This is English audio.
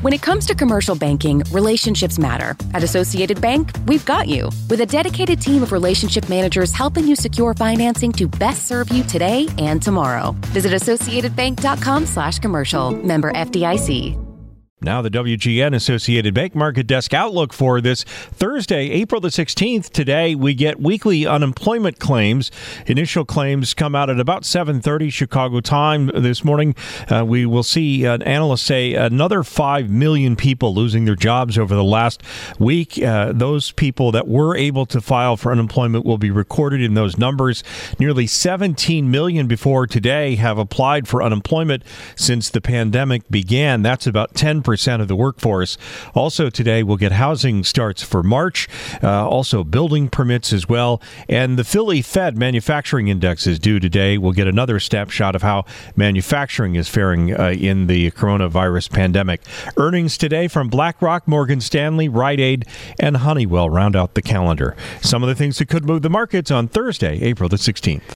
When it comes to commercial banking, relationships matter. At Associated Bank, we've got you. With a dedicated team of relationship managers helping you secure financing to best serve you today and tomorrow. Visit associatedbank.com/commercial. Member FDIC. Now the WGN Associated Bank Market Desk outlook for this Thursday, April the 16th. Today we get weekly unemployment claims. Initial claims come out at about 7:30 Chicago time this morning. We will see analysts say another 5 million people losing their jobs over the last week. Those people that were able to file for unemployment will be recorded in those numbers. Nearly 17 million before today have applied for unemployment since the pandemic began. That's about 10% of the workforce. Also today, we'll get housing starts for March, also building permits as well. And the Philly Fed Manufacturing Index is due today. We'll get another snapshot of how manufacturing is faring in the coronavirus pandemic. Earnings today from BlackRock, Morgan Stanley, Rite Aid, and Honeywell round out the calendar. Some of the things that could move the markets on Thursday, April the 16th.